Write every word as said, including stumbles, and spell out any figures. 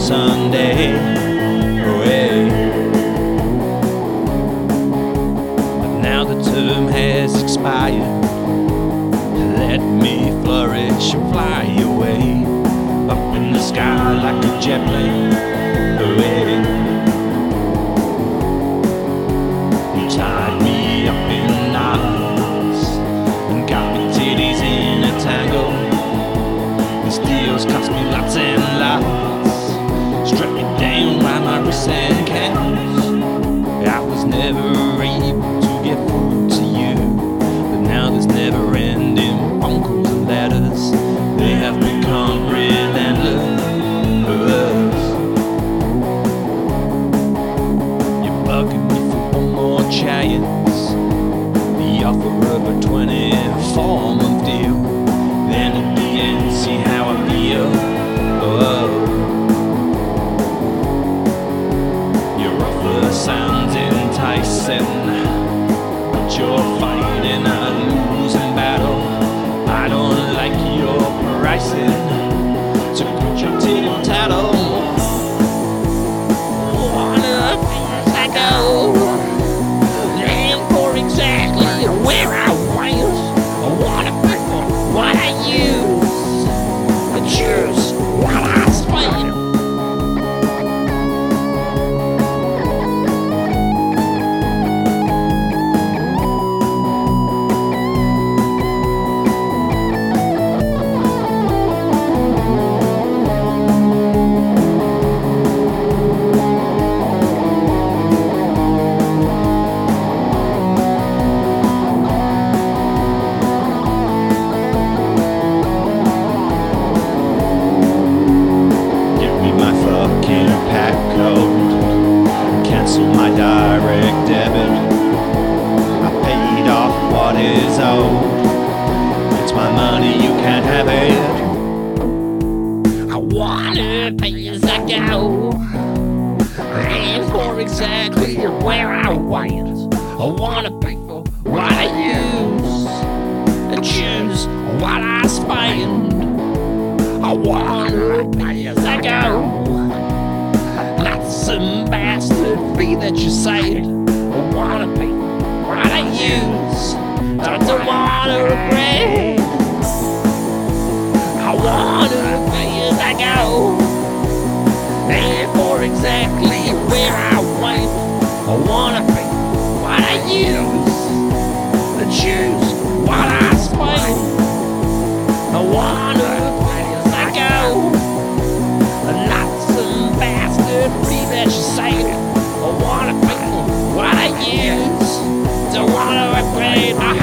Sunday. Oh, hey. But now the term has expired. Let me flourish and fly away up in the sky like a jet plane. Oh, hey. You tied me up in knots and got me titties in a tangle. These deals cost me lots and lots, struck me down by my wrists and calves. I was never able to get through to you, but now there's never-ending phone calls and letters. They have become relentless. You're bugging me for one more chance, the offer of a twenty-four month deal. Then at the end, see how I feel. Oh, your offer sounds enticing, but you're fighting a losing battle. I don't like your pricing, so quit your tittle tattle. Wanna things I go, and for exactly where I was. I wanna pay for what I use, I choose what I spend. Cancel my direct debit. I paid off what is owed. It's my money, you can't have it. I wanna pay as I go, and for exactly where I went. I wanna pay for what I use and choose what I spend. I wanna pay as I go, some bastard fee that you saved. I wanna pay what I use, I don't wanna regret. I wanna pay as I go, and for exactly where I went. I wanna pay what I use and choose what I spend. I wanna pay as I go, not some bastard fee that you say. I wanna pay what I use, don't wanna regret.